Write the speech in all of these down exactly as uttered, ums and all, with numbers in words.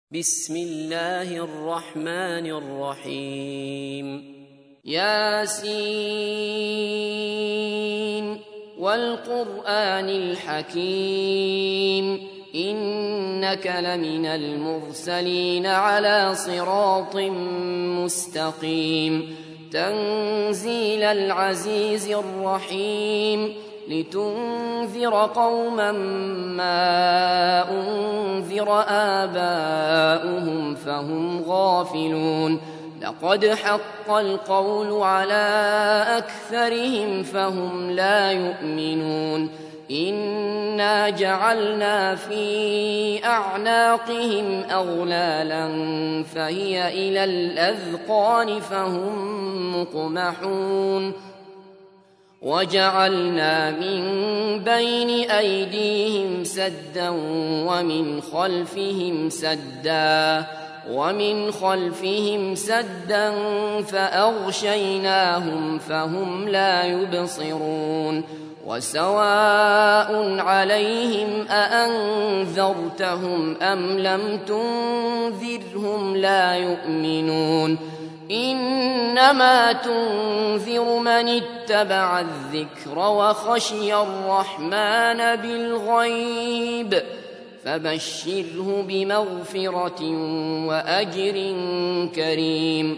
بسم الله الرحمن الرحيم ياسين والقرآن الحكيم إنك لمن المرسلين على صراط مستقيم تنزيل العزيز الرحيم لتنذر قوما ما أنذر آباؤهم فهم غافلون لقد حق القول على أكثرهم فهم لا يؤمنون إنا جعلنا في أعناقهم أغلالا فهي إلى الأذقان فهم مقمحون وجعلنا من بين أيديهم سدا ومن خلفهم سدا ومن خلفهم سدا فأغشيناهم فهم لا يبصرون وسواء عليهم أأنذرتهم أم لم تنذرهم لا يؤمنون إنما تنذر من اتبع الذكر وخشي الرحمن بالغيب فبشره بمغفرة وأجر كريم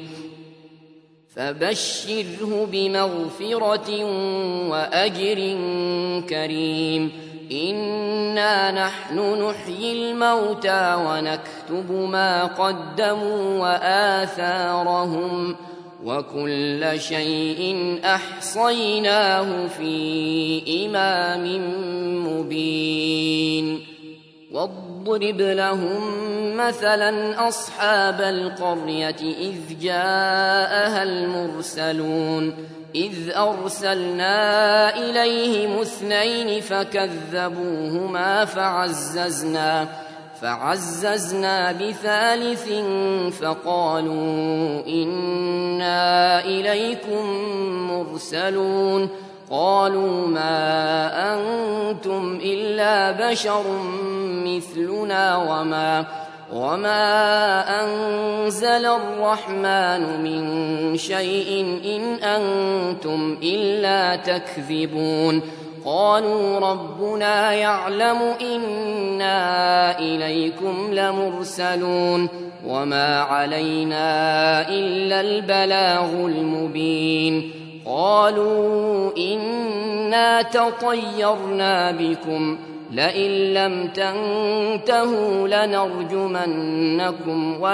فبشره بمغفرة وأجر كريم إنا نحن نحيي الموتى ونكتب ما قدموا وآثارهم وكل شيء أحصيناه في إمام مبين واضرب لهم مثلا أصحاب القرية إذ جاءها المرسلون إذ أرسلنا إليهم اثنين فكذبوهما فعززنا فعززنا بثالث فقالوا إنا إليكم مرسلون قالوا ما أنتم إلا بشر مثلنا وما وما أنزل الرحمن من شيء إن أنتم إلا تكذبون قالوا ربنا يعلم إنا إليكم لمرسلون وما علينا إلا البلاغ المبين قالوا إنا تطيرنا بكم لئن لم تنتهوا لنرجمنكم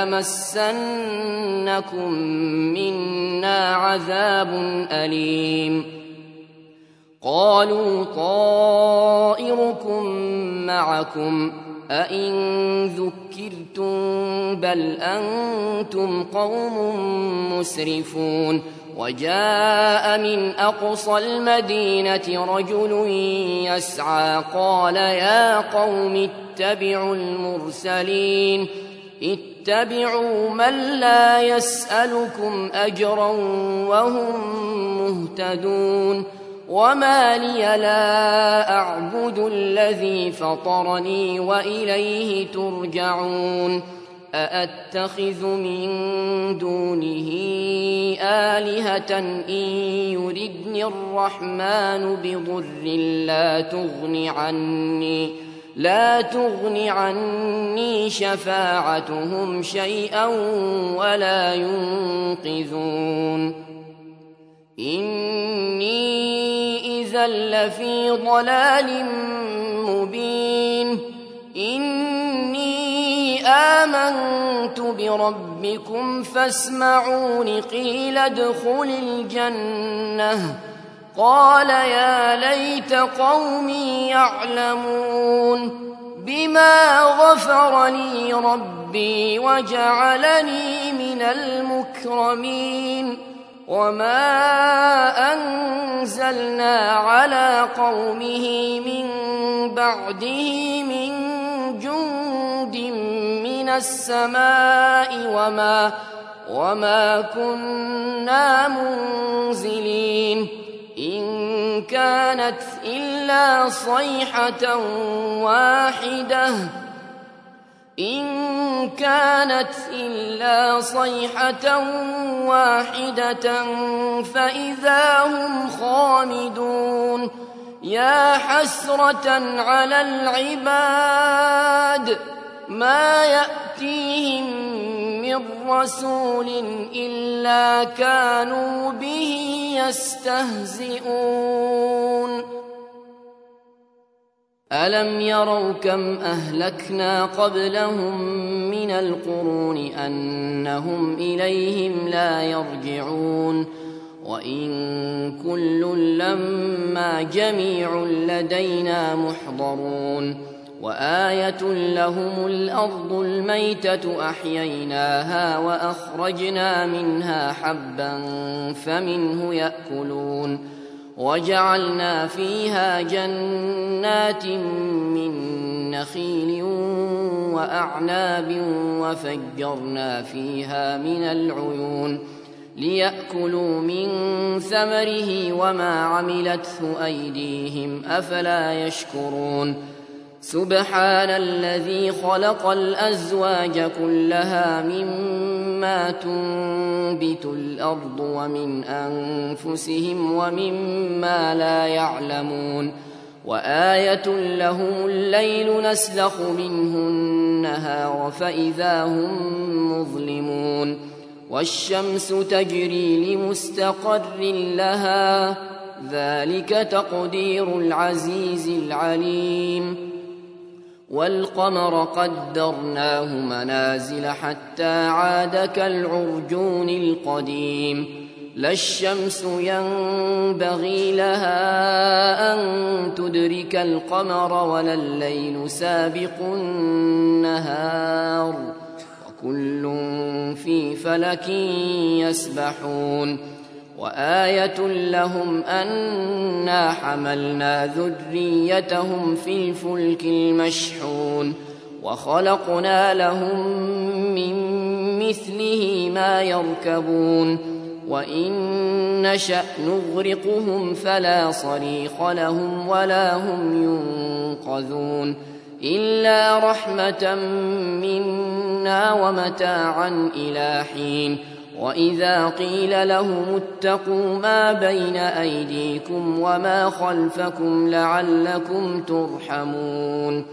وليمسنكم منا عذاب أليم قالوا طائركم معكم أئن ذكرتم بل أنتم قوم مسرفون وجاء من أقصى المدينة رجل يسعى قال يا قوم اتبعوا المرسلين اتبعوا من لا يسألكم أجرا وهم مهتدون وما لي لا أعبد الذي فطرني وإليه ترجعون أأتخذ من دونه آلهة إن يردني الرحمن بضر لا تغن عني لا تغن عني شفاعتهم شيئا ولا ينقذون إني إذا لفي ضلال مبين إني آمنت بربكم فاسمعون قيل ادخل الجنة قال يا ليت قومي يعلمون بما غفر لي ربي وجعلني من المكرمين وما أنزلنا على قومه من بعده من جند من السماء وما وما كنا منزلين إن كانت إلا صيحة واحدة إن كانت إلا صيحة واحدة فإذا هم خامدون يا حسرة على العباد ما يأتيهم من رسول إلا كانوا به يستهزئون ألم يروا كم أهلكنا قبلهم من القرون أنهم إليهم لا يرجعون وإن كل لما جميع لدينا محضرون وآية لهم الأرض الميتة أحييناها وأخرجنا منها حبا فمنه يأكلون وجعلنا فيها جنات من نخيل وأعناب وفجرنا فيها من العيون ليأكلوا من ثمره وما عملته أيديهم أفلا يشكرون سبحان الذي خلق الأزواج كلها مما تنبت الأرض ومن أنفسهم ومما لا يعلمون وآية لهم الليل نسلخ منه النهار فإذا هم مظلمون والشمس تجري لمستقر لها ذلك تقدير العزيز العليم والقمر قدرناه منازل حتى عاد كالعرجون القديم لا الشمس ينبغي لها أن تدرك القمر ولا الليل سابق النهار وكل في فلك يسبحون وآية لهم أنا حملنا ذريتهم في الفلك المشحون وخلقنا لهم من مثله ما يركبون وإن نشأ نغرقهم فلا صريخ لهم ولا هم ينقذون إلا رحمة منا ومتاعا إلى حين وإذا قيل لهم اتقوا ما بين أيديكم وما خلفكم لعلكم ترحمون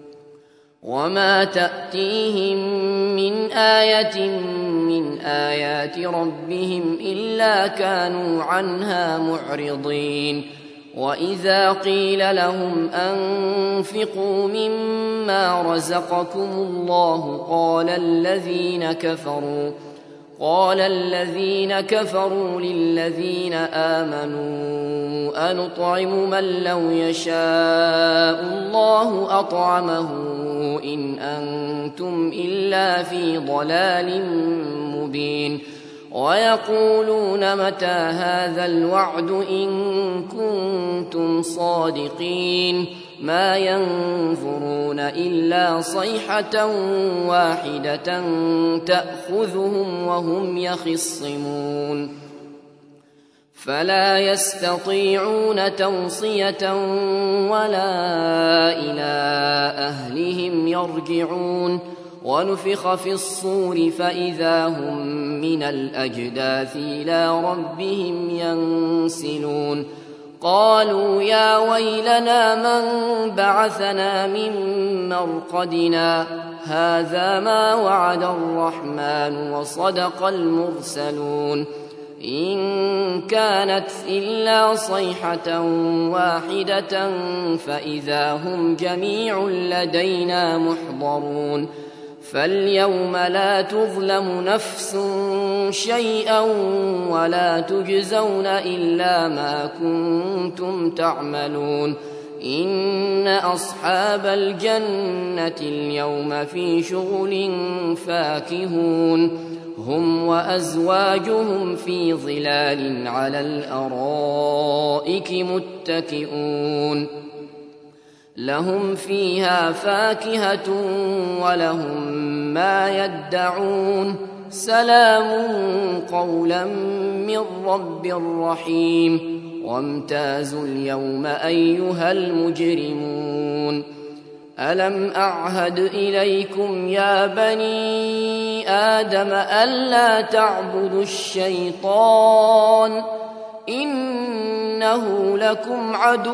وما تأتيهم من آية من آيات ربهم إلا كانوا عنها معرضين وإذا قيل لهم أنفقوا مما رزقكم الله قال الذين كفروا قال الذين كفروا للذين آمنوا أنطعم من لو يشاء الله أطعمه إن أنتم إلا في ضلال مبين ويقولون متى هذا الوعد إن كنتم صادقين ما ينظرون إلا صيحة واحدة تأخذهم وهم يخصمون فلا يستطيعون توصية ولا إلى أهلهم يرجعون ونفخ في الصور فإذا هم من الأجداث إلى ربهم ينسلون قالوا يا ويلنا من بعثنا من مرقدنا هذا ما وعد الرحمن وصدق المرسلون إن كانت إلا صيحة واحدة فإذا هم جميع لدينا محضرون فاليوم لا تظلم نفس شيئا ولا تجزون إلا ما كنتم تعملون إن أصحاب الجنة اليوم في شغل فاكهون هم وأزواجهم في ظلال على الأرائك متكئون لهم فيها فاكهة ولهم ما يدعون سلام قولا من رب رحيم وامتازوا اليوم أيها المجرمون ألم أعهد إليكم يا بني آدم ألا تعبدوا الشيطان إنه لكم عدو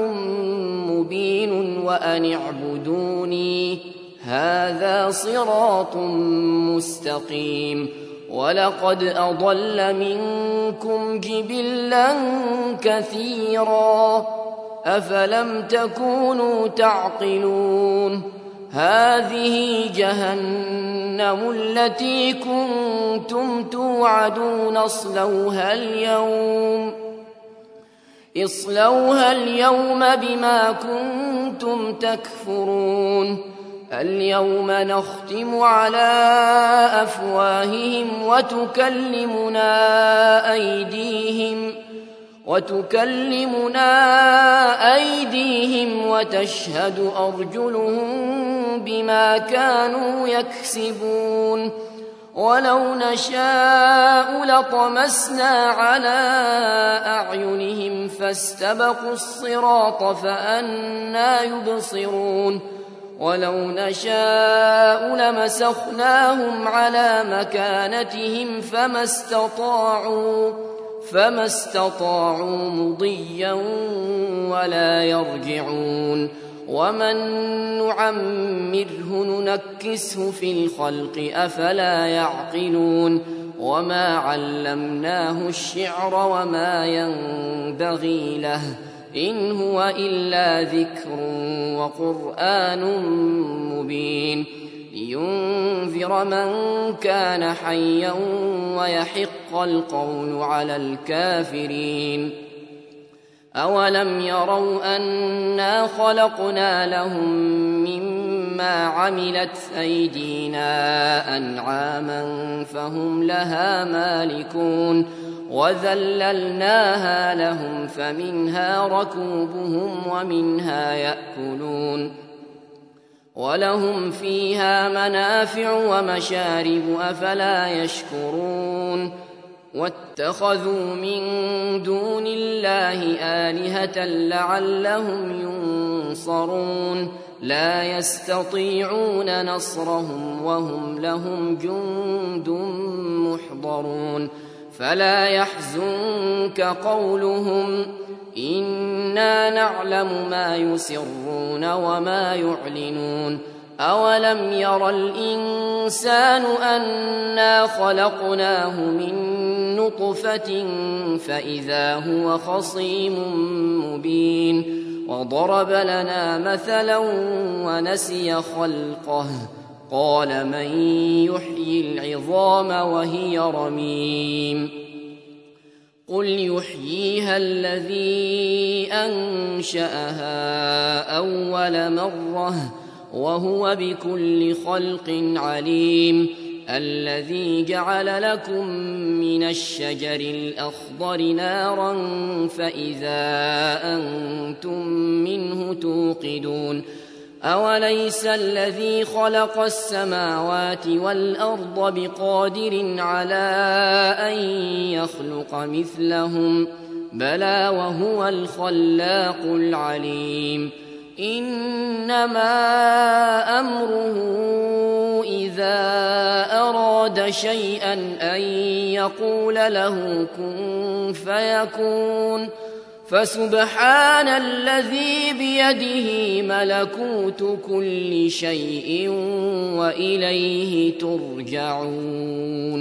مبين وأن اعبدوني هذا صراط مستقيم ولقد أضل منكم جبلا كثيرا أفلم تكونوا تعقلون هذه جهنم التي كنتم توعدون اصلوها اليوم اصلوها اليوم بما كنتم تكفرون اليوم نختم على أفواههم وتكلمنا أيديهم وتكلمنا أيديهم وتشهد أرجلهم بما كانوا يكسبون ولو نشاء لطمسنا على أعينهم فاستبقوا الصراط فأنى يبصرون ولو نشاء لمسخناهم على مكانتهم فما استطاعوا فما استطاعوا مضيا ولا يرجعون ومن نعمره ننكسه في الخلق أفلا يعقلون وما علمناه الشعر وما ينبغي له إن هو إلا ذكر وقرآن مبين لينذر من كان حيا ويحق القول على الكافرين أولم يروا أنا خلقنا لهم مما عملت أيدينا أنعاما فهم لها مالكون وذللناها لهم فمنها ركوبهم ومنها يأكلون ولهم فيها منافع ومشارب أفلا يشكرون واتخذوا من دون الله آلهة لعلهم ينصرون لا يستطيعون نصرهم وهم لهم جند محضرون فلا يحزنك قولهم إنا نعلم ما يسرون وما يعلنون أولم ير الإنسان أنا خلقناه من نطفة فإذا هو خصيم مبين وضرب لنا مثلا ونسي خلقه قال من يحيي العظام وهي رميم قل يحييها الذي أنشأها أول مرة وهو بكل خلق عليم الذي جعل لكم من الشجر الأخضر نارا فإذا أنتم منه توقدون أوليس الذي خلق السماوات والأرض بقادر على أن يخلق مثلهم بلى وهو الخلاق العليم إنما أمره إذا أراد شيئا أن يقول له كن فيكون فسبحان الذي بيده ملكوت كل شيء وإليه ترجعون